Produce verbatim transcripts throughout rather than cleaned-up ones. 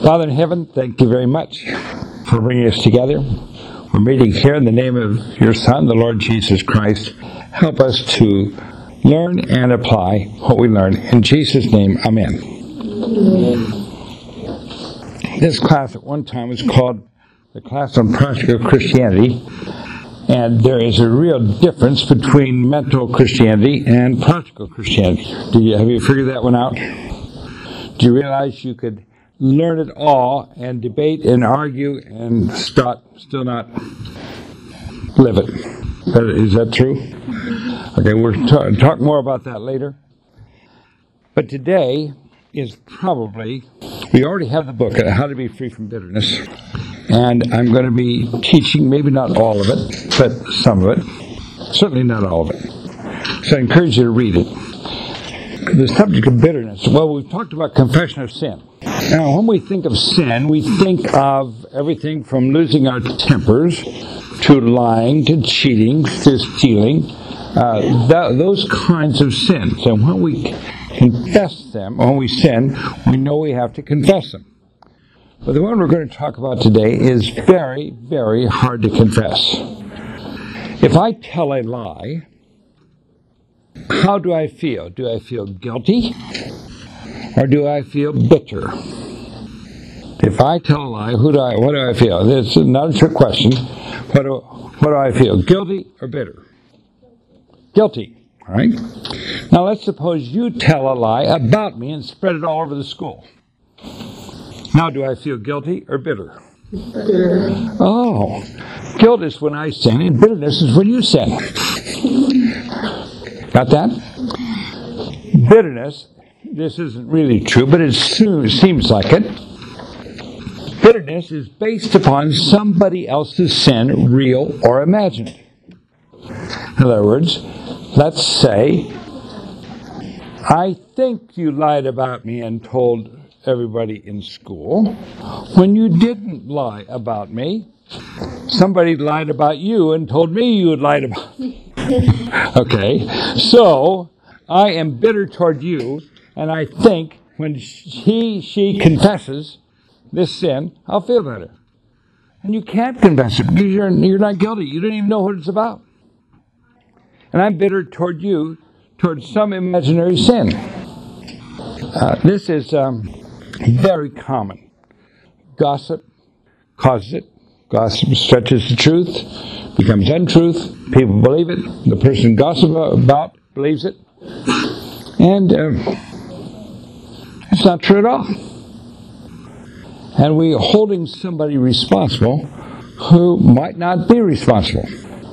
Father in heaven, thank you very much for bringing us together. We're meeting here in the name of your Son, the Lord Jesus Christ. Help us to learn and apply what we learn. In Jesus' name, amen. Amen. This class at one time was called the class on practical Christianity, and there is a real difference between mental Christianity and practical Christianity. Do you, have you figured that one out? Do you realize you could learn it all and debate and argue and start, still not live it? Is that true? Okay, we'll talk, talk more about that later. But today is probably, we already have the book, How to Be Free from Bitterness. And I'm going to be teaching, maybe not all of it, but some of it. Certainly not all of it. So I encourage you to read it. The subject of bitterness. Well, we've talked about confession of sin. Now, when we think of sin, we think of everything from losing our tempers to lying, to cheating, to stealing, uh, th- those kinds of sins. And when we confess them, when we sin, we know we have to confess them. But the one we're going to talk about today is very, very hard to confess. If I tell a lie, how do I feel? Do I feel guilty? Or do I feel bitter? If I tell a lie, who do I, what do I feel? This is not a trick question. What do, what do I feel? Guilty or bitter? Guilty. All right? Now let's suppose you tell a lie about me and spread it all over the school. Now do I feel guilty or bitter? Bitter. Oh. Guilt is when I sin, and bitterness is when you sin. Got that? Bitterness, this isn't really true, but it seems like it. Bitterness is based upon somebody else's sin, real or imagined. In other words, let's say, I think you lied about me and told everybody in school when you didn't lie about me. Somebody lied about you and told me you had lied about me. Okay, so I am bitter toward you, and I think when he, she confesses this sin, I'll feel better. And you can't confess it because you're, you're not guilty. You don't even know what it's about. And I'm bitter toward you, toward some imaginary sin. Uh, this is um, very common. Gossip causes it. Gossip stretches the truth, becomes untruth. People believe it. The person gossip about believes it. And um, it's not true at all. And we're holding somebody responsible who might not be responsible.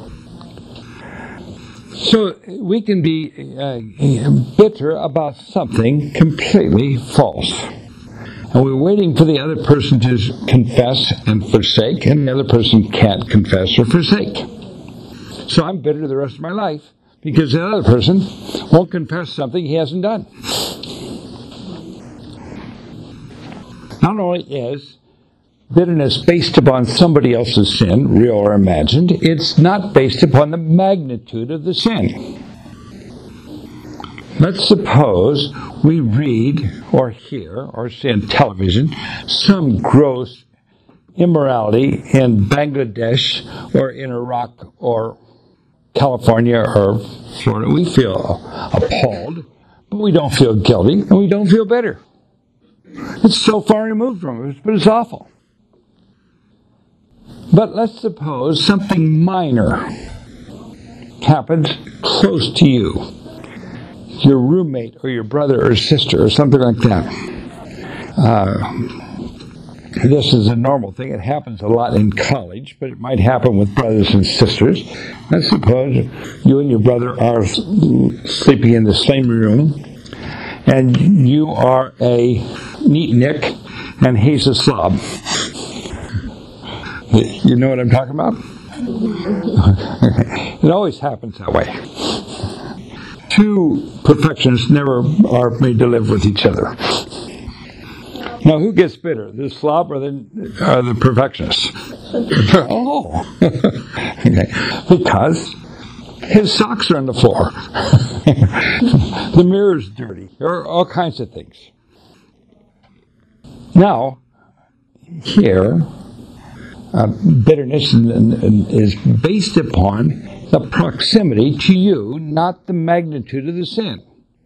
So we can be uh, bitter about something completely false. And we're waiting for the other person to confess and forsake, and the other person can't confess or forsake. So I'm bitter the rest of my life because the other person won't confess something he hasn't done. Not only is bitterness based upon somebody else's sin, real or imagined, it's not based upon the magnitude of the sin. Let's suppose we read or hear or see on television some gross immorality in Bangladesh or in Iraq or California or Florida. We feel appalled, but we don't feel guilty and we don't feel bitter. It's so far removed from us, but it's awful. But let's suppose something minor happens close to you. Your roommate or your brother or sister or something like that. Uh, this is a normal thing. It happens a lot in college, but it might happen with brothers and sisters. Let's suppose you and your brother are sleeping in the same room, and you are a neatnik, and he's a slob. You know what I'm talking about? It always happens that way. Two perfectionists never are made to live with each other. Now, who gets bitter, the slob or the, or the perfectionist? Oh, okay. Because his socks are on the floor. The mirror's dirty. There are all kinds of things. Now, here, uh, bitterness is based upon the proximity to you, not the magnitude of the sin.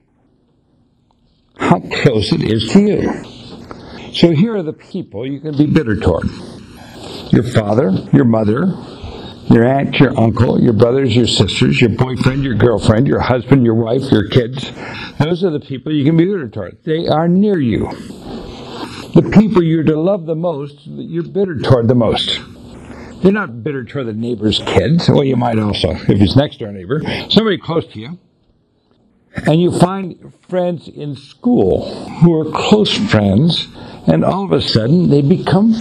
How close it is to you. So here are the people you can be bitter toward. Your father, your mother, your aunt, your uncle, your brothers, your sisters, your boyfriend, your girlfriend, your husband, your wife, your kids. Those are the people you can be bitter toward. They are near you. The people you're to love the most, you're bitter toward the most. You're not bitter toward the neighbor's kids. Well, you might also, if it's next door neighbor, somebody close to you. And you find friends in school who are close friends, and all of a sudden they become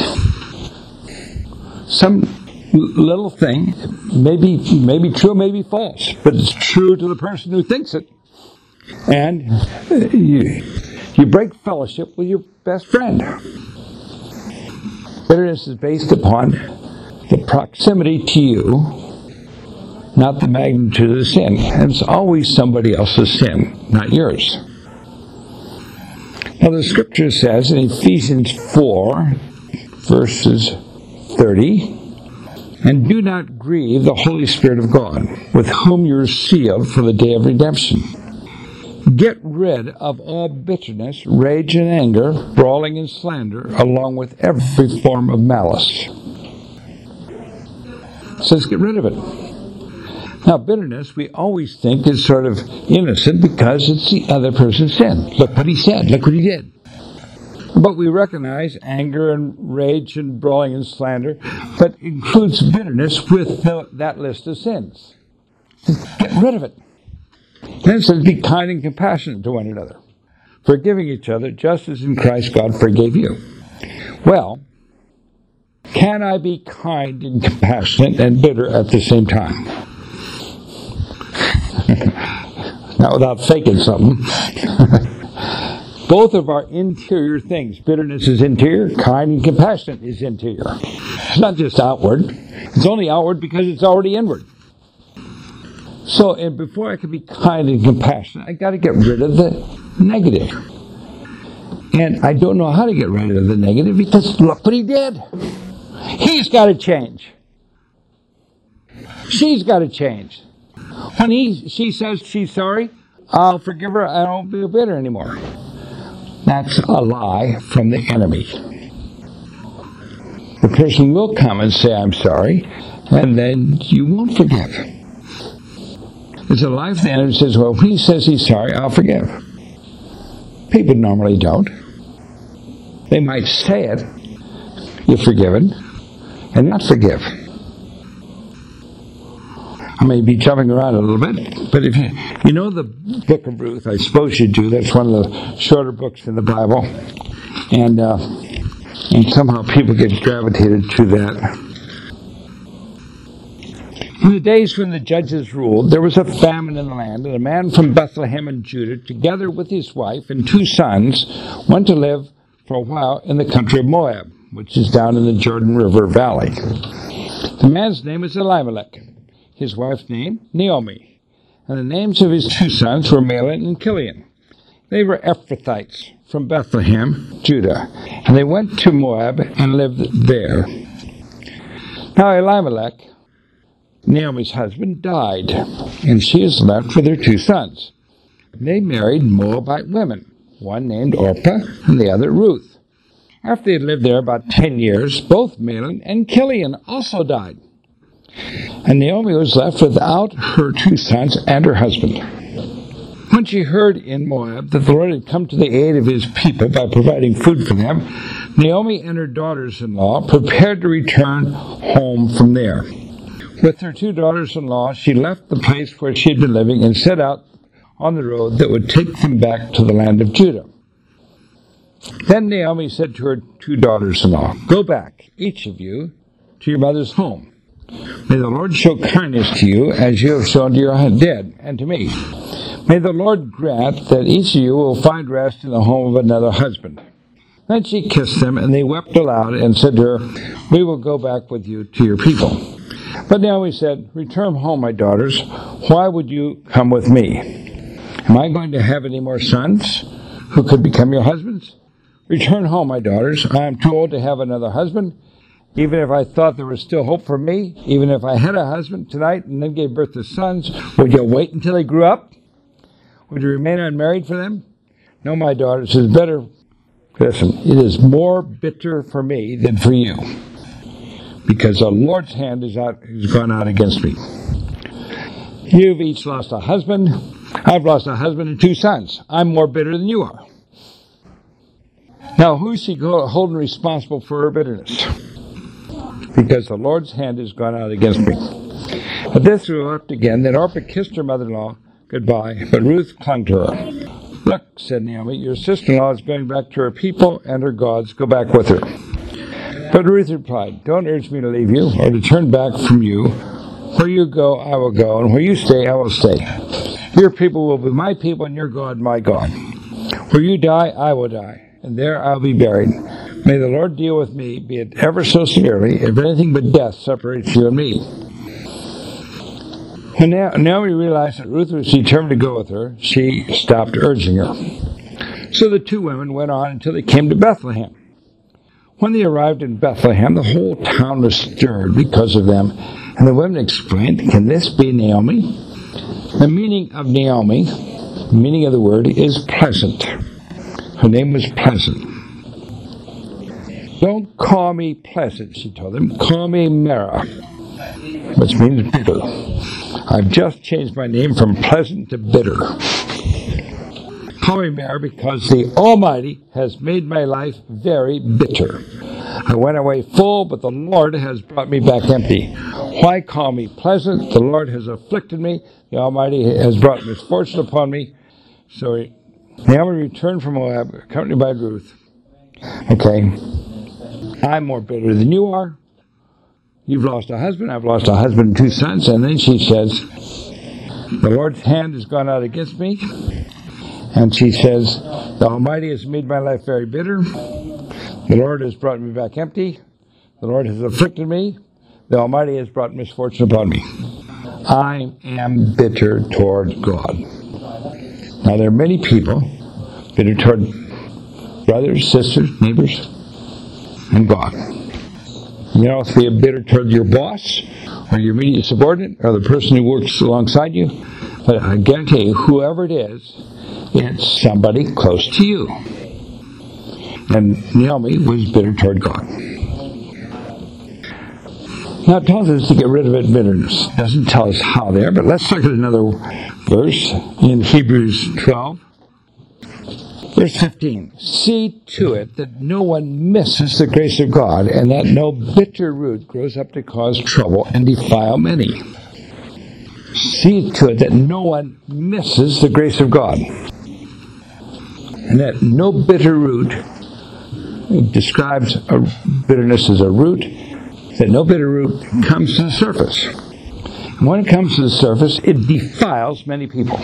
some little thing, maybe maybe true, maybe false, but it's true to the person who thinks it. And you, you break fellowship with your best friend. Bitterness is based upon the proximity to you, not the magnitude of the sin. And it's always somebody else's sin, not yours. Now the scripture says in Ephesians four, verses thirty, and do not grieve the Holy Spirit of God, with whom you are sealed for the day of redemption. Get rid of all bitterness, rage and anger, brawling and slander, along with every form of malice. It says get rid of it. Now, bitterness, we always think is sort of innocent because it's the other person's sin. Look what he said. Look what he did. But we recognize anger and rage and brawling and slander, but includes bitterness with the, that list of sins. Get rid of it. Then it says, be kind and compassionate to one another, forgiving each other, just as in Christ God forgave you. Well, can I be kind and compassionate and bitter at the same time? Not without faking something. Both of our interior things. Bitterness is interior. Kind and compassionate is interior. It's not just outward. It's only outward because it's already inward. So, and before I can be kind and compassionate, I got to get rid of the negative. And I don't know how to get rid of the negative because look what he did. He's got to change. She's got to change. When he, she says she's sorry, I'll forgive her. I don't feel bitter anymore. That's a lie from the enemy. The person will come and say, I'm sorry, and then you won't forgive. It's a lie from the enemy that says, well, when he says he's sorry, I'll forgive. People normally don't. They might say it, you're forgiven, and not forgive. I may be jumping around a little bit, but if you, you know the book of Ruth, I suppose you do. That's one of the shorter books in the Bible. And, uh, and somehow people get gravitated to that. In the days when the judges ruled, there was a famine in the land, and a man from Bethlehem in Judah, together with his wife and two sons, went to live for a while in the country of Moab, which is down in the Jordan River Valley. The man's name is Elimelech. His wife's name, Naomi. And the names of his two sons were Mahlon and Chilion. They were Ephrathites from Bethlehem, Judah. And they went to Moab and lived there. Now Elimelech, Naomi's husband, died, and she is left with her two sons. They married Moabite women, one named Orpah and the other Ruth. After they had lived there about ten years, both Mahlon and Chilion also died. And Naomi was left without her two sons and her husband. When she heard in Moab that the Lord had come to the aid of his people by providing food for them, Naomi and her daughters-in-law prepared to return home from there. With her two daughters-in-law, she left the place where she had been living and set out on the road that would take them back to the land of Judah. Then Naomi said to her two daughters-in-law, go back, each of you, to your mother's home. May the Lord show kindness to you as you have shown to your dead and to me. May the Lord grant that each of you will find rest in the home of another husband. Then she kissed them, and they wept aloud and said to her, we will go back with you to your people. But Naomi said, return home, my daughters. Why would you come with me? Am I going to have any more sons who could become your husbands? Return home, my daughters. I am too old to have another husband. Even if I thought there was still hope for me, even if I had a husband tonight and then gave birth to sons, would you wait until they grew up? Would you remain unmarried for them? No, my daughters, it is better. Listen, it is more bitter for me than for you, because the Lord's hand is out, has gone out against me. You've each lost a husband. I've lost a husband and two sons. I'm more bitter than you are. Now, who's she holding responsible for her bitterness? Because the Lord's hand has gone out against me. But this wept again. Then Orpah kissed her mother-in-law goodbye, but Ruth clung to her. Look, said Naomi, your sister-in-law is going back to her people and her gods. Go back with her. But Ruth replied, don't urge me to leave you or to turn back from you. Where you go, I will go, and where you stay, I will stay. Your people will be my people, and your God, my God. Where you die, I will die, and there I will be buried. May the Lord deal with me, be it ever so severely, if anything but death separates you and me. When Naomi realized that Ruth was determined to go with her, she stopped urging her. So the two women went on until they came to Bethlehem. When they arrived in Bethlehem, the whole town was stirred because of them, and the women exclaimed, can this be Naomi? The meaning of Naomi, the meaning of the word, is pleasant. Her name was Pleasant. Don't call me Pleasant, she told them. Call me Mara, which means bitter. I've just changed my name from Pleasant to Bitter. Call me Mara because the Almighty has made my life very bitter. I went away full, but the Lord has brought me back empty. Why call me pleasant? The Lord has afflicted me. The Almighty has brought misfortune upon me. So Naomi returned from Moab, accompanied by Ruth. Okay. I'm more bitter than you are. You've lost a husband. I've lost a husband and two sons. And then she says, the Lord's hand has gone out against me. And she says, the Almighty has made my life very bitter. The Lord has brought me back empty. The Lord has afflicted me. The Almighty has brought misfortune upon me. I am bitter toward God. Now, there are many people bitter toward brothers, sisters, neighbors, and God. You know, if you're bitter toward your boss, or your immediate subordinate, or the person who works alongside you, but I guarantee you, whoever it is, it's somebody close to you. And Naomi was bitter toward God. Now it tells us to get rid of that bitterness. It doesn't tell us how there, but let's look at another verse in Hebrews twelve. Verse fifteen. See to it that no one misses the grace of God, and that no bitter root grows up to cause trouble and defile many. See to it that no one misses the grace of God, and that no bitter root, it describes a bitterness as a root, that no bitter root comes to the surface. And when it comes to the surface, it defiles many people.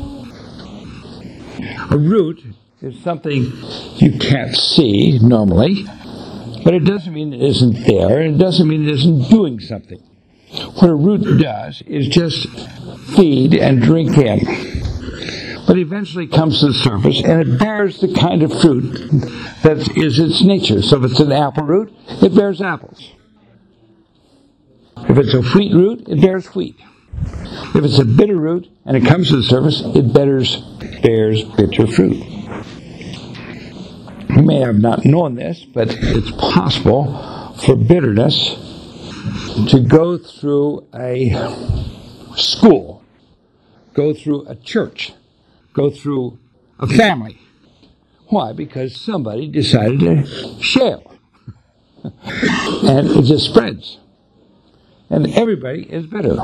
A root is something you can't see normally, but it doesn't mean it isn't there, and it doesn't mean it isn't doing something. What a root does is just feed and drink in. But eventually comes to the surface, and it bears the kind of fruit that is its nature. So if it's an apple root, it bears apples. If it's a wheat root, it bears wheat. If it's a bitter root, and it comes to the surface, it bears, bears bitter fruit. You may have not known this, but it's possible for bitterness to go through a school, go through a church, go through a family. Why? Because somebody decided to share. And it just spreads. And everybody is bitter.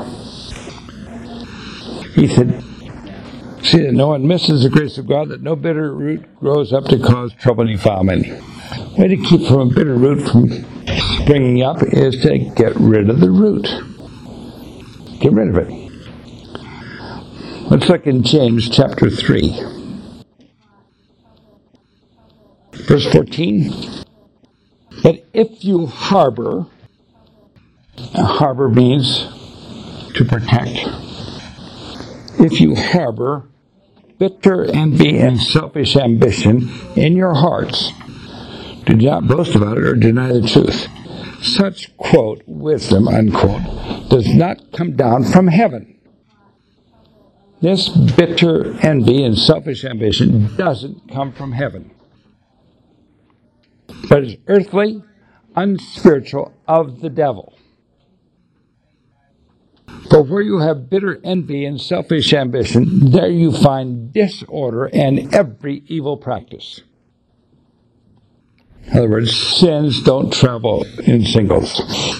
He said, see that no one misses the grace of God, that no bitter root grows up to cause trouble and defilement. The way to keep from a bitter root from springing up is to get rid of the root. Get rid of it. Let's look in James chapter three. Verse fourteen. But if you harbor, harbor means to protect. If you harbor bitter envy and selfish ambition in your hearts, Do not boast about it or deny the truth. Such, quote, wisdom, unquote, does not come down from heaven. This bitter envy and selfish ambition doesn't come from heaven, but is earthly, unspiritual, of the devil. For where you have bitter envy and selfish ambition, there you find disorder and every evil practice. In other words, sins don't travel in singles.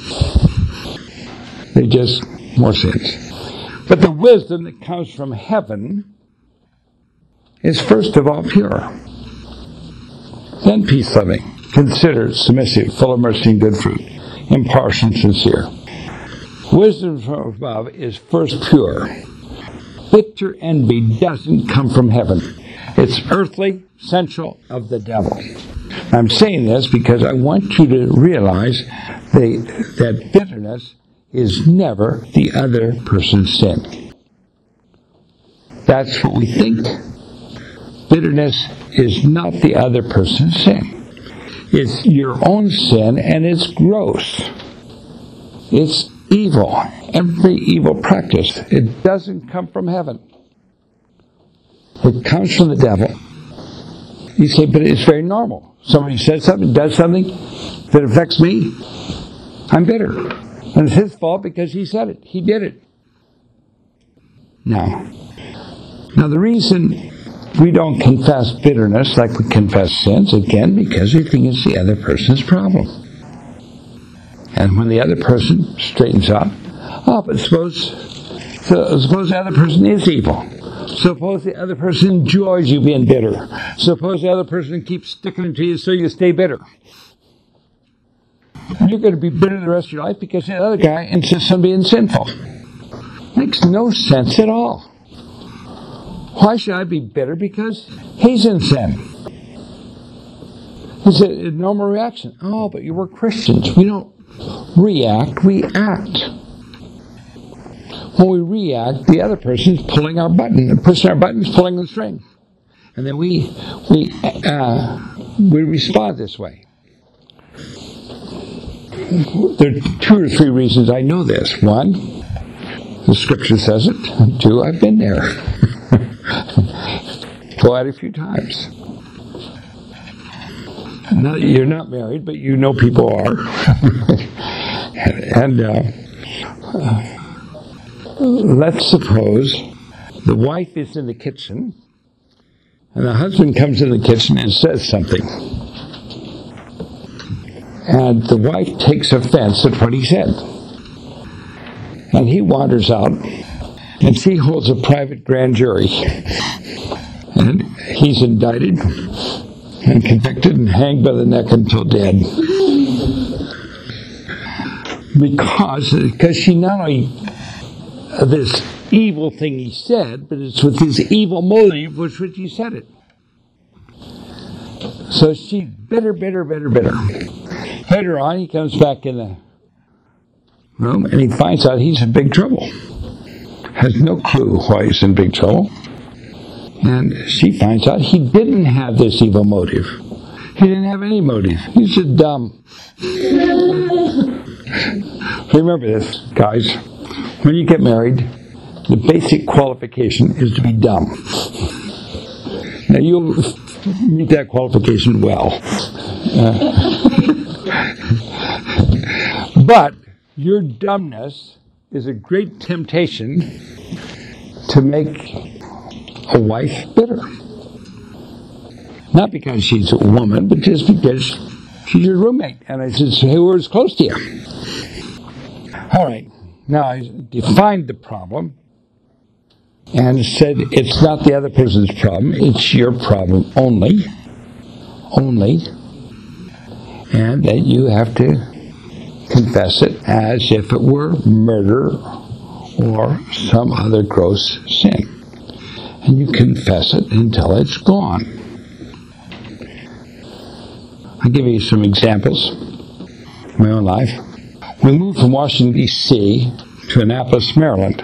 They just, more sins. But the wisdom that comes from heaven is first of all pure, then peace-loving, considerate, submissive, full of mercy and good fruit, impartial and sincere. Wisdom from above is first pure. Bitter envy doesn't come from heaven. It's earthly, sensual, of the devil. I'm saying this because I want you to realize that, that bitterness is never the other person's sin. That's what we think. Bitterness is not the other person's sin. It's your own sin, and it's gross. It's evil. Every evil practice. It doesn't come from heaven. It comes from the devil. You say, but it's very normal. Somebody says something, does something that affects me, I'm bitter. And it's his fault because he said it. He did it. Now, now the reason we don't confess bitterness like we confess sins, again, because we think it's the other person's problem. And when the other person straightens up, oh, but suppose, so, suppose the other person is evil. Suppose the other person enjoys you being bitter. Suppose the other person keeps sticking it to you so you stay bitter. You're going to be bitter the rest of your life because the other guy insists on being sinful. Makes no sense at all. Why should I be bitter? Because he's in sin. It's a normal reaction. Oh, but you were Christians. We don't react, we act. When we react, the other person's pulling our button, and pushing our buttons, pulling the string. And then we we uh, we respond this way. There are two or three reasons I know this. One, the scripture says it. Two, I've been there. Go at it a few times. Now, you're not married, but you know people are. and uh, uh, let's suppose the wife is in the kitchen, and the husband comes in the kitchen and says something. And the wife takes offense at what he said. And he wanders out, and she holds a private grand jury. And he's indicted and convicted and hanged by the neck until dead. Because, because she not only this evil thing he said, but it's with his evil motive with which he said it. So she's bitter, bitter, bitter, bitter. Later on, he comes back in the room and he finds out he's in big trouble. Has no clue why he's in big trouble. And she finds out he didn't have this evil motive. He didn't have any motive. He's just dumb. Remember this, guys. When you get married, the basic qualification is to be dumb. Now, you'll meet that qualification well. Uh, but your dumbness is a great temptation to make a wife bitter. Not because she's a woman, but just because she's your roommate. And I said, hey, we're as close to you. All right. Now, I defined the problem and said it's not the other person's problem. It's your problem only. Only. And that you have to confess it as if it were murder or some other gross sin. And you confess it until it's gone. I'll give you some examples in my own life. We moved from Washington, D C to Annapolis, Maryland.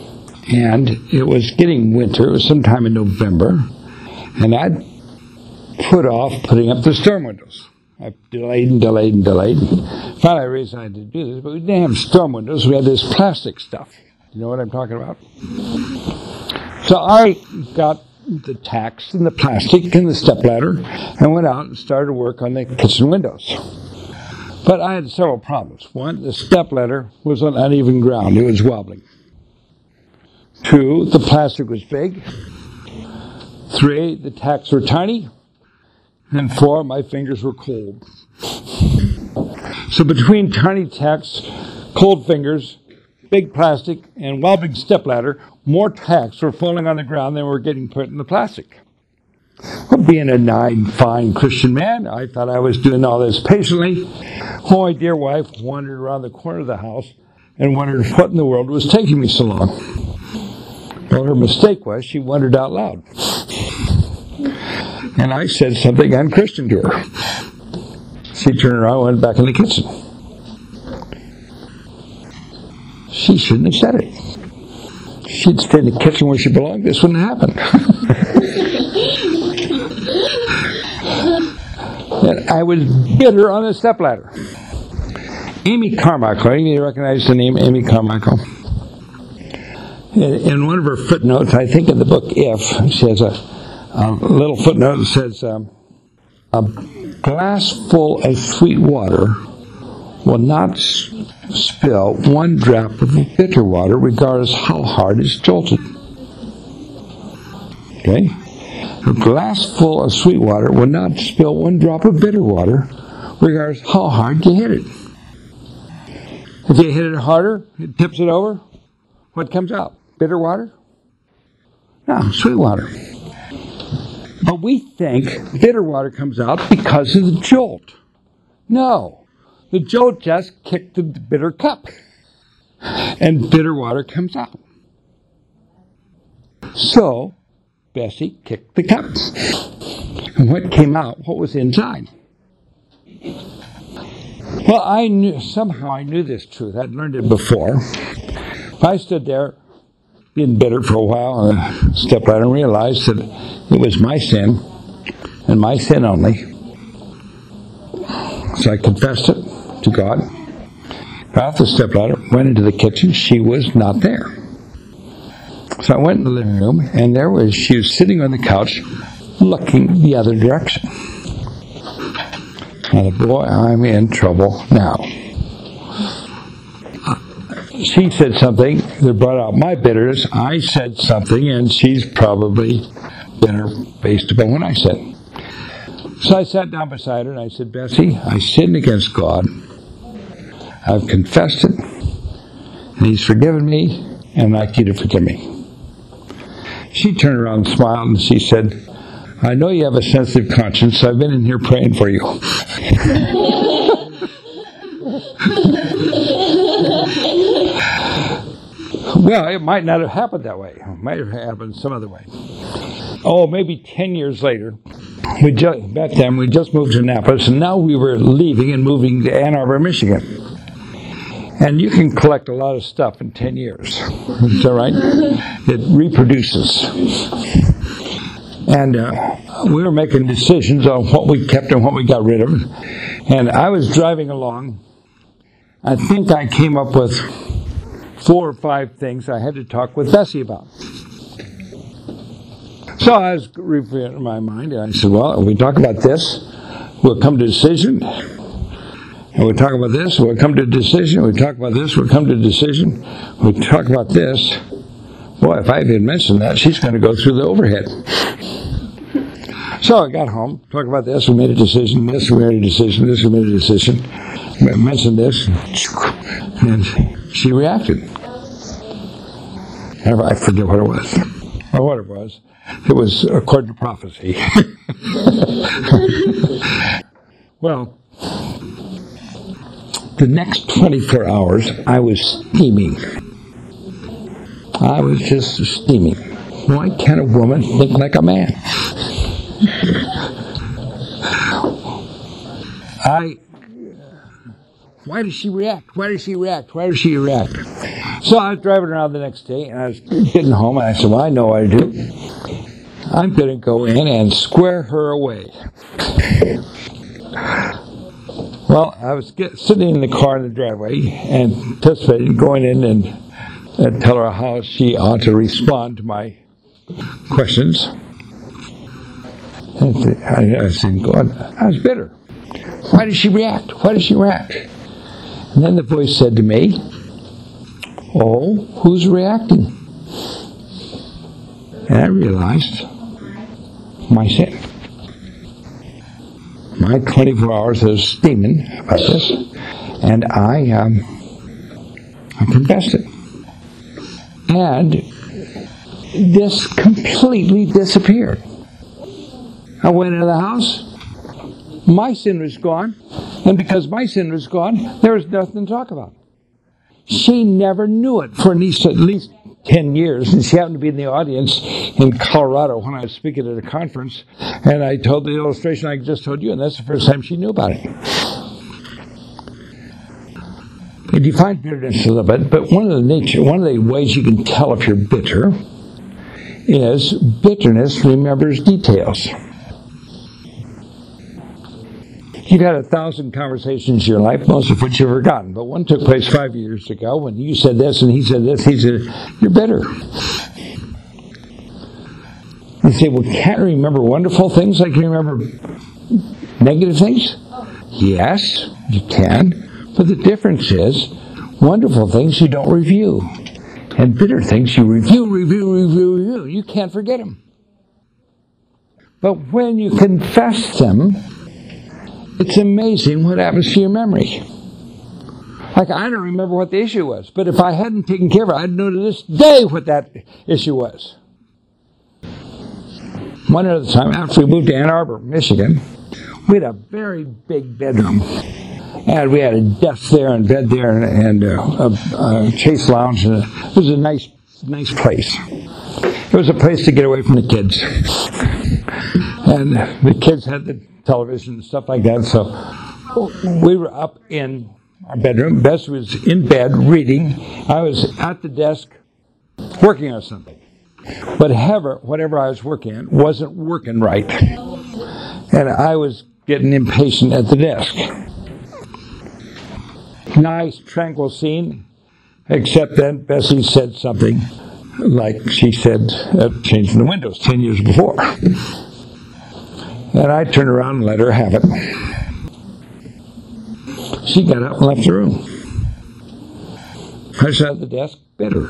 And it was getting winter. It was sometime in November. And I'd put off putting up the storm windows. I delayed and delayed and delayed. Finally, I realized I had to do this, but we didn't have storm windows. We had this plastic stuff. You know what I'm talking about? So I got the tacks and the plastic and the stepladder and went out and started work on the kitchen windows. But I had several problems. One, the stepladder was on uneven ground. It was wobbling. Two, the plastic was big. Three, the tacks were tiny. And four, my fingers were cold. So between tiny tacks, cold fingers, big plastic, and wobbling stepladder, more tacks were falling on the ground than were getting put in the plastic. Well, being a nine, fine Christian man, I thought I was doing all this patiently. Oh, my dear wife wandered around the corner of the house and wondered what in the world was taking me so long. Well, her mistake was she wondered out loud. And I said something unchristian to her. She turned around and went back in the kitchen. She shouldn't have said it. She'd stay in the kitchen where she belonged. This wouldn't happen. And I was bitter on the stepladder. Amy Carmichael, you recognize the name Amy Carmichael? In, in one of her footnotes, I think in the book If, she has a, a little footnote that says, um, a glass full of sweet water will not s- spill one drop of bitter water, regardless how hard it's jolted. Okay? A glass full of sweet water will not spill one drop of bitter water, regardless how hard you hit it. If you hit it harder, it tips it over. What comes out? Bitter water? No, sweet water. But we think bitter water comes out because of the jolt. No. The jolt just kicked the bitter cup. And bitter water comes out. So, Bessie kicked the cup. And what came out? What was inside? Well, I knew, somehow I knew this truth. I'd learned it before. I stood there, being bitter for a while, on a stepladder, and realized that it was my sin, and my sin only. So I confessed it to God, got off the stepladder, went into the kitchen. She was not there. So I went in the living room, and there was, she was sitting on the couch, looking the other direction. I thought, boy, I'm in trouble now. She said something that brought out my bitterness. I said something, and she's probably bitter based upon what I said. So I sat down beside her, and I said, Bessie, I sinned against God. I've confessed it, and He's forgiven me, and I'd like you to forgive me. She turned around and smiled, and she said, I know you have a sensitive conscience, so I've been in here praying for you. Well, it might not have happened that way. It might have happened some other way. Oh, maybe ten years later, we just, back then we just moved to Annapolis, and now we were leaving and moving to Ann Arbor, Michigan. And you can collect a lot of stuff in ten years. Is that right? It reproduces. And uh, we were making decisions on what we kept and what we got rid of. And I was driving along. I think I came up with four or five things I had to talk with Bessie about. So I was reviewing in my mind, and I said, well, if we talk about this, we'll come to a decision. And we talk about this, we'll come to a decision. We talk about this, we'll come to a decision. We talk about this. Boy, if I didn't mention that, she's going to go through the overhead. So I got home, talked about this, we made a decision, this, we made a decision, this, we made a decision. I mentioned this, and she reacted. I forget what it was. Or what it was. It was according to prophecy. Well, the next twenty-four hours, I was steaming. I was just steaming. Why can't a woman think like a man? I, why does she react? Why does she react? Why does she react? So I was driving around the next day, and I was getting home, and I said, well, I know what to do. I'm going to go in and square her away. Well, I was get, sitting in the car in the driveway, anticipating going in and, and tell her how she ought to respond to my questions. And I, I said, God, I was bitter. Why did she react? Why did she react? And then the voice said to me, oh, who's reacting? And I realized my sin. My twenty-four hours of steaming about this, and I, um, I confessed it. And this completely disappeared. I went into the house, my sin was gone, and because my sin was gone, there was nothing to talk about. She never knew it for at least, at least ten years, and she happened to be in the audience in Colorado when I was speaking at a conference, and I told the illustration I just told you, and that's the first time she knew about it. You define bitterness a little bit, but one of the nature, one of the ways you can tell if you're bitter is bitterness remembers details. You've had a thousand conversations in your life, most of which you've forgotten. But one took place five years ago when you said this and he said this. He said, you're bitter. You say, well, can't I remember wonderful things like you remember negative things? Yes, you can. But the difference is, wonderful things you don't review. And bitter things you review, review, review, review. You can't forget them. But when you confess them, it's amazing what happens to your memory. Like, I don't remember what the issue was, but if I hadn't taken care of it, I'd know to this day what that issue was. One other time, after we moved to Ann Arbor, Michigan, we had a very big bedroom. And we had a desk there and bed there and, and a, a, a chase lounge. And a, it was a nice, nice place. It was a place to get away from the kids. And the kids had the television and stuff like that. So we were up in our bedroom. Bess was in bed reading. I was at the desk working on something. But however, whatever I was working on wasn't working right. And I was getting impatient at the desk. Nice, tranquil scene, except then Bessie said something like she said uh, changing the windows ten years before. And I turned around and let her have it. She got up and left the room. I sat at the desk, bitter.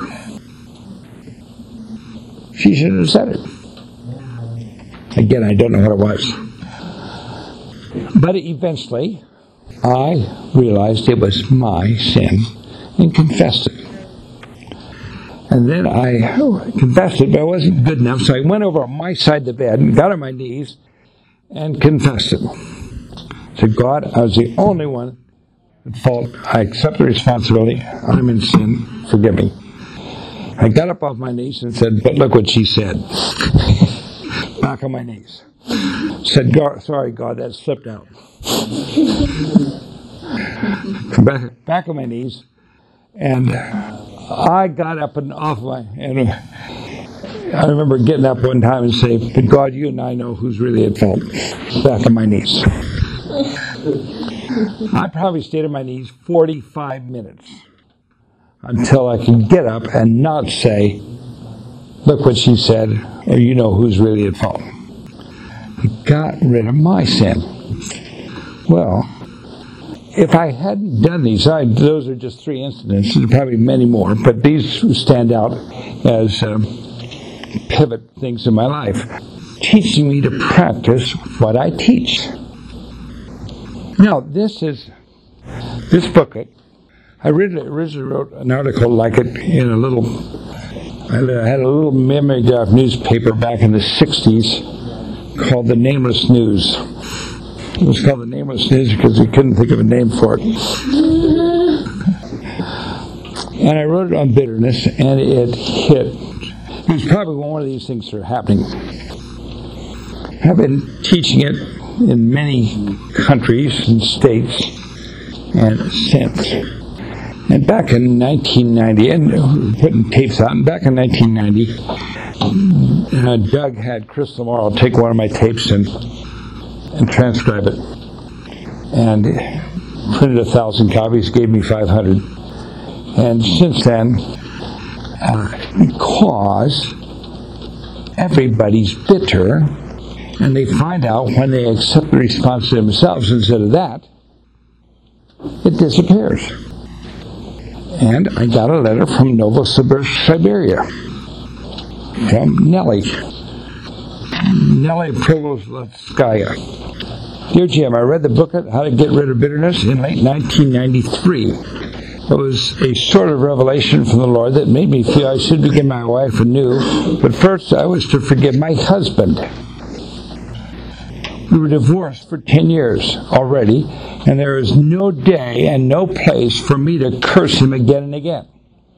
She shouldn't have said it. Again, I don't know what it was. But eventually, I realized it was my sin and confessed it. And then I confessed it, but I wasn't good enough, so I went over on my side of the bed and got on my knees and confessed it. I said, God, I was the only one at fault. I accept the responsibility. I'm in sin. Forgive me. I got up off my knees and said, but look what she said. Back on my knees. Said, God, sorry, God, that slipped out. back, back on my knees. And I got up and off my... And I remember getting up one time and saying, but God, you and I know who's really at fault. Back on my knees. I probably stayed on my knees forty-five minutes until I could get up and not say, look what she said, or you know who's really at fault. I got rid of my sin. Well, if I hadn't done these, I, those are just three incidents, there are probably many more, but these stand out as um, pivot things in my life, teaching me to practice what I teach. Now, this is, this booklet, I originally wrote an article like it in a little, I had a little mimeograph newspaper back in the sixties called The Nameless News. It was called The Nameless News because we couldn't think of a name for it. And I wrote it on bitterness, and it hit. It was probably one of these things that are happening. I've been teaching it in many countries and states, and since. And back in nineteen ninety, and putting tapes out, and back in nineteen ninety, uh, Doug had Crystal Morrow take one of my tapes and and transcribe it. And printed a thousand copies, gave me five hundred. And since then, uh, because everybody's bitter, and they find out when they accept the response to themselves instead of that, it disappears. And I got a letter from Novosibirsk, Siberia, from Nellie. Nellie Prilovskaya. Dear Jim, I read the booklet, How to Get Rid of Bitterness, in late nineteen ninety-three. It was a sort of revelation from the Lord that made me feel I should begin my life anew, but first I was to forgive my husband. We were divorced for ten years already, and there is no day and no place for me to curse him again and again.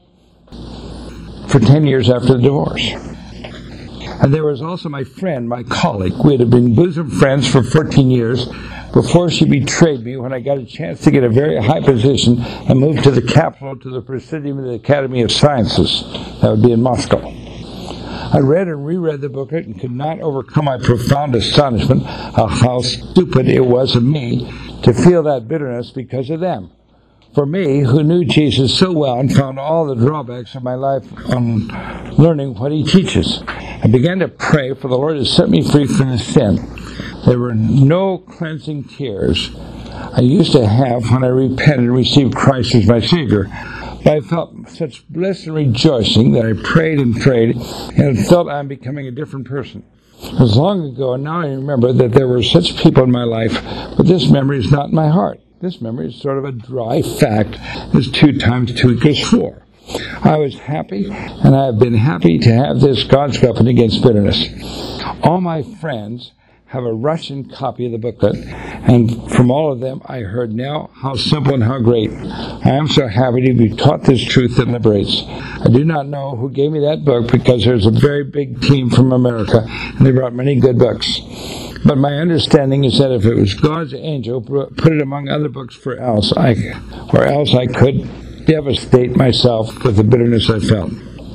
For ten years after the divorce. And there was also my friend, my colleague. We had been bosom friends for fourteen years before she betrayed me when I got a chance to get a very high position and moved to the capital, to the Presidium of the Academy of Sciences. That would be in Moscow. I read and reread the booklet and could not overcome my profound astonishment of how stupid it was of me to feel that bitterness because of them. For me, who knew Jesus so well and found all the drawbacks of my life on learning what he teaches, I began to pray for the Lord to set me free from the sin. There were no cleansing tears I used to have when I repented and received Christ as my Savior. But I felt such bliss and rejoicing that I prayed and prayed and felt I'm becoming a different person. It was long ago, and now I remember that there were such people in my life, but this memory is not in my heart. This memory is sort of a dry fact, as two times two equals four. I was happy, and I have been happy to have this God's weapon against bitterness. All my friends have a Russian copy of the booklet, and from all of them I heard now how simple and how great. I am so happy to be taught this truth that liberates. I do not know who gave me that book because there's a very big team from America, and they brought many good books. But my understanding is that if it was God's angel, put it among other books for else, I, or else I could devastate myself with the bitterness I felt.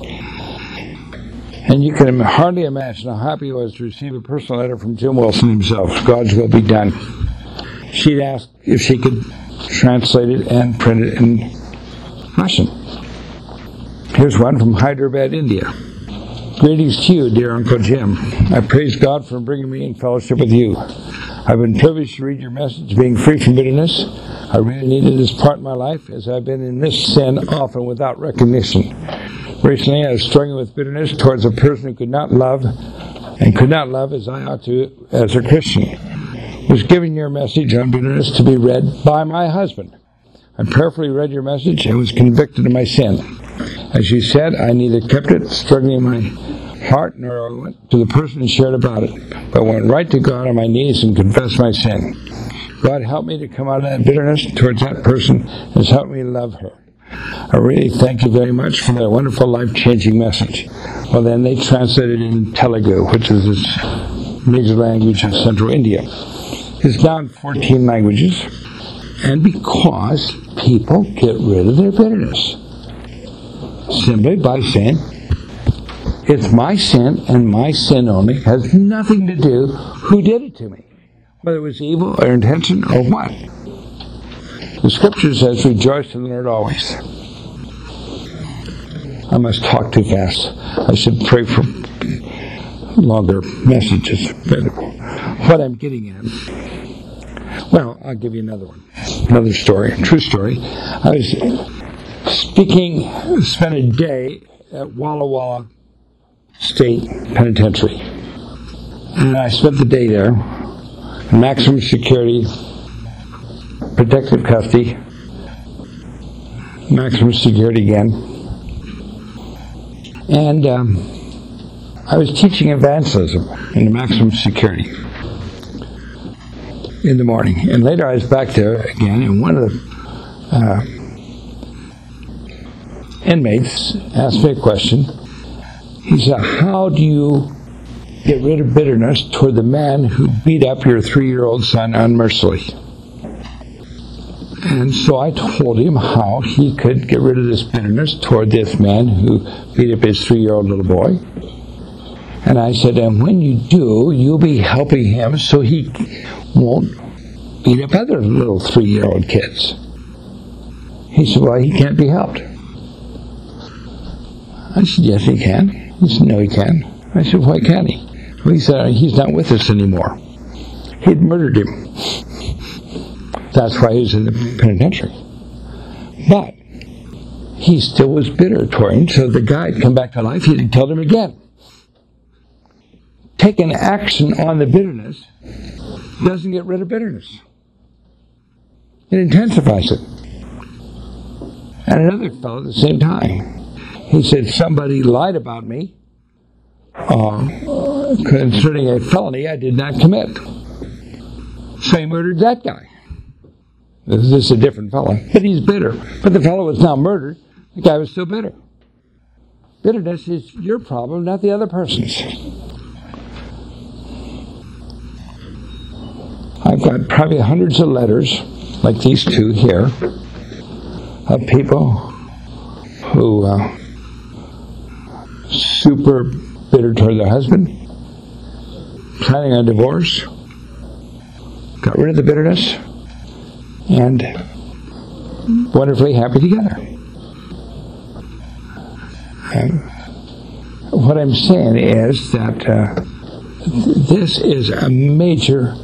And you can hardly imagine how happy I was to receive a personal letter from Jim Wilson himself. God's will be done. She'd asked if she could translate it and print it in Russian. Here's one from Hyderabad, India. Greetings to you, dear Uncle Jim. I praise God for bringing me in fellowship with you. I've been privileged to read your message, being free from bitterness. I really needed this part in my life, as I've been in this sin often without recognition. Recently, I was struggling with bitterness towards a person who could not love, and could not love as I ought to as a Christian. I was given your message on bitterness to be read by my husband. I prayerfully read your message and was convicted of my sin. As you said, I neither kept it struggling in my heart nor I went to the person and shared about it, but went right to God on my knees and confessed my sin. God helped me to come out of that bitterness towards that person and has helped me love her. I really thank you very much for that wonderful life-changing message. Well, then they translated it in Telugu, which is this major language of Central India. It's now in fourteen languages, and because people get rid of their bitterness. Simply by saying, it's my sin and my sin only, has nothing to do who did it to me, whether it was evil or intention or what. The scripture says, rejoice in the Lord always. I must talk too fast. I should pray for longer messages. But what I'm getting at, well, I'll give you another one. Another story, a true story. I was speaking, spent a day at Walla Walla State Penitentiary. And I spent the day there, maximum security, protective custody, maximum security again. And um, I was teaching evangelism in the maximum security in the morning. And later I was back there again, and one of the uh, inmates asked me a question. He said, how do you get rid of bitterness toward the man who beat up your three-year-old son unmercifully? And so I told him how he could get rid of this bitterness toward this man who beat up his three-year-old little boy. And I said, and when you do, you'll be helping him so he won't beat up other little three-year-old kids. He said, well, he can't be helped. I said, yes, he can. He said, no, he can. I said, why can't he? Well, he said, he's not with us anymore. He'd murdered him. That's why he's in the penitentiary. But he still was bitter toward him, so the guy had come back to life. He'd killed him again. Taking action on the bitterness doesn't get rid of bitterness. It intensifies it. And another fellow at the same time, he said, somebody lied about me uh, concerning a felony I did not commit. So he murdered that guy. This is a different fellow, but he's bitter. But the fellow was now murdered. The guy was still bitter. Bitterness is your problem, not the other person's. I've got probably hundreds of letters, like these two here, of people who uh, super bitter toward their husband, planning on divorce, got rid of the bitterness, and wonderfully happy together. And what I'm saying is that uh, this is a major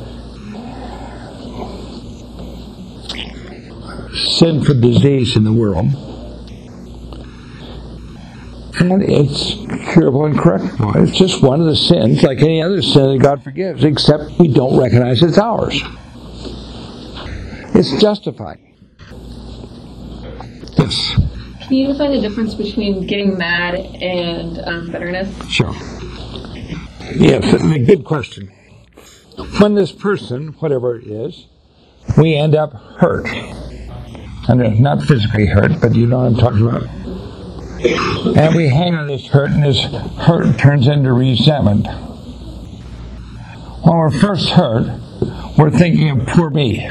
sinful disease in the world, and it's curable and correctable. It's just one of the sins, like any other sin that God forgives, except we don't recognize it's ours. It's justified. Yes. Can you define the difference between getting mad and um, bitterness? Sure. Yes, a good question. When this person, whatever it is, we end up hurt. And not physically hurt, but you know what I'm talking about. And we hang on this hurt, and this hurt turns into resentment. When we're first hurt, we're thinking of poor me.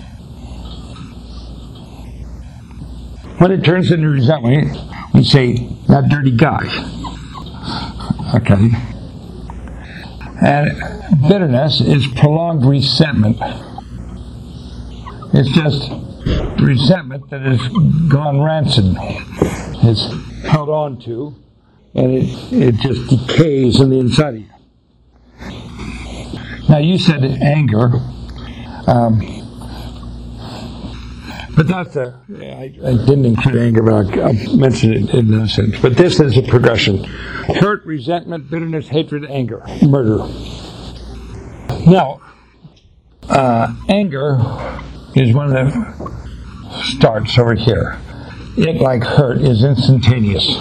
When it turns into resentment, we say, that dirty guy. Okay. And bitterness is prolonged resentment. It's just resentment that has gone rancid. It's held on to, and it, it just decays on the inside of you. Now, you said anger. Um, But that's a, I, I didn't include anger, but I'll, I'll mention it in a sense. But this is a progression. Hurt, resentment, bitterness, hatred, anger, murder. Now, uh, anger is one of the starts over here. It, like hurt, is instantaneous.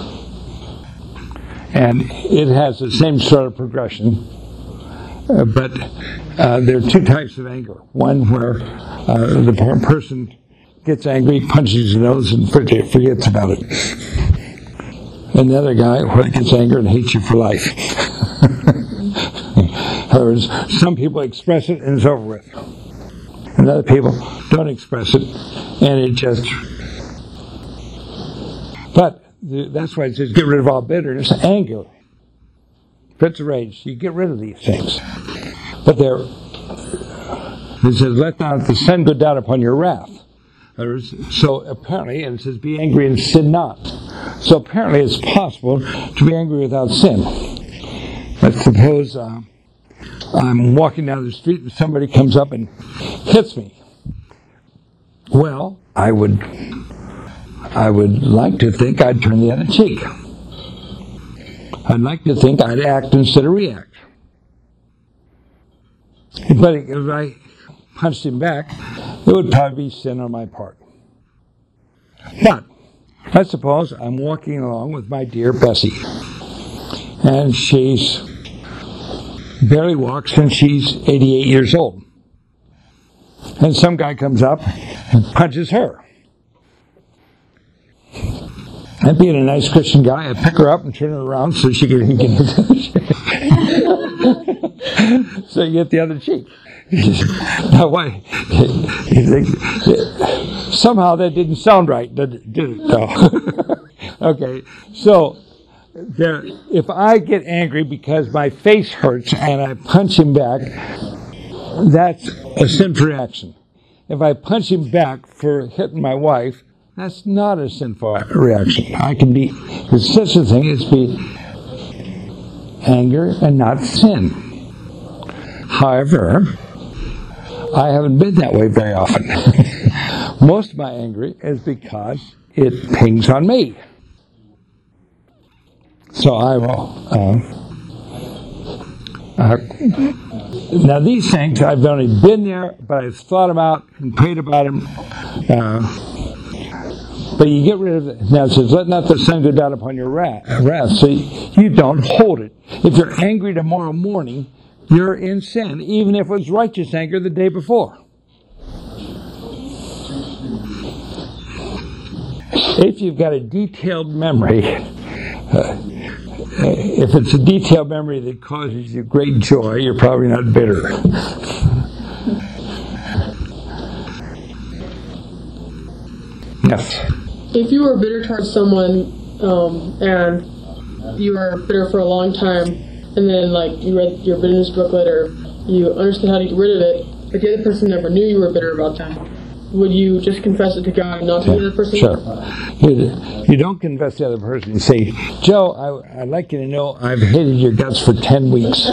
And it has the same sort of progression. Uh, but uh, there are two types of anger. One where uh, the person gets angry, punches his nose, and forgets about it. And the other guy where he gets angry and hates you for life. In other words, some people express it and it's over with. And other people don't express it, and it just... But that's why it says get rid of all bitterness, anger, fits of rage. You get rid of these things. But there, it says, let not the sun go down upon your wrath. So apparently, and it says, be angry and sin not. So apparently it's possible to be angry without sin. Let's suppose uh, I'm walking down the street and somebody comes up and hits me. Well, I would, I would like to think I'd turn the other cheek. I'd like to think I'd act instead of react. But if I punched him back, it would probably be sin on my part. But let's suppose I'm walking along with my dear Bessie, and she's barely walks, and she's eighty-eight years old. And some guy comes up and punches her. And being a nice Christian guy, I pick her up and turn her around so she can get so you get the other cheek. Now, why? Somehow that didn't sound right, did it? Did it? No. Okay, so there, if I get angry because my face hurts and I punch him back, that's a sinful reaction. If I punch him back for hitting my wife, that's not a sinful reaction. I can be, there's such a thing as be anger and not sin. However, I haven't been that way very often. Most of my anger is because it pings on me. So I will, uh, uh, now these things, I've only been there, but I've thought about and prayed about them. Uh, but you get rid of it. Now it says, let not the sun go down upon your wrath. wrath. So you, you don't hold it. If you're angry tomorrow morning, you're in sin, even if it was righteous anger the day before. If you've got a detailed memory, uh, if it's a detailed memory that causes you great joy, you're probably not bitter. Yes. If you were bitter towards someone, um, and you were bitter for a long time, and then like you read your bitterness book later, you understood how to get rid of it, but the other person never knew you were bitter about them, would you just confess it to God and not to the other person? Sure. You, you don't confess to the other person. You say, Joe, I, I'd like you to know I've hated your guts for ten weeks.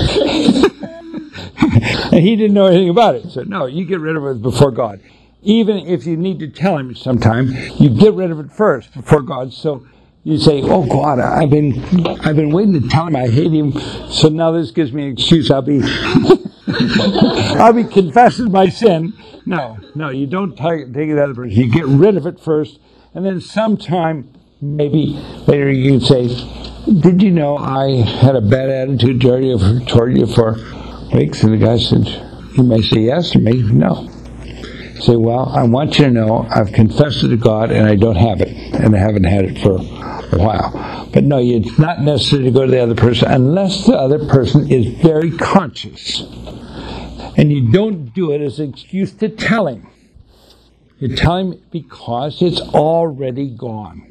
And he didn't know anything about it. So no, you get rid of it before God. Even if you need to tell him sometime, you get rid of it first before God. So you say, oh God, I've been I've been waiting to tell him I hate him, so now this gives me an excuse. I'll be I'll be confessing my sin. No, no, you don't take it to the other person. You get rid of it first, and then sometime, maybe later, you can say, did you know I had a bad attitude toward you, toward you for weeks? And the guy said, you may say yes, or maybe no. Say, well, I want you to know I've confessed it to God and I don't have it, and I haven't had it for a while. But no, it's not necessary to go to the other person unless the other person is very conscious. And you don't do it as an excuse to tell him. You tell him because it's already gone.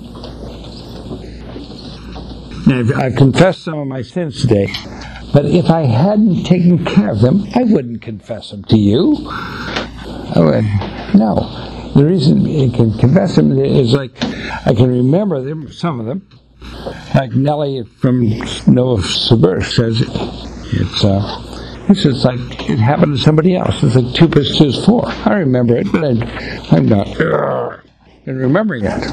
Now, I've confessed some of my sins today, but if I hadn't taken care of them, I wouldn't confess them to you. I would, no. The reason you can confess them is like, I can remember them, some of them. Like Nellie from Nova Suburb says, it's, uh, it's just like it happened to somebody else. It's like two plus two is four. I remember it, but I, I'm not uh, in remembering it.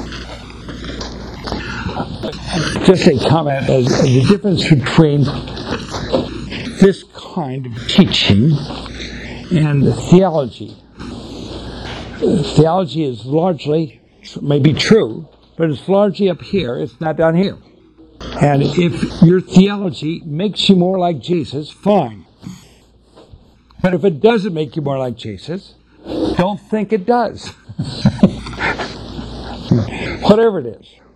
Just a comment as the difference between this kind of teaching and theology. Theology is largely, maybe true, but it's largely up here, it's not down here. And if your theology makes you more like Jesus, fine. But if it doesn't make you more like Jesus, don't think it does. Whatever it is.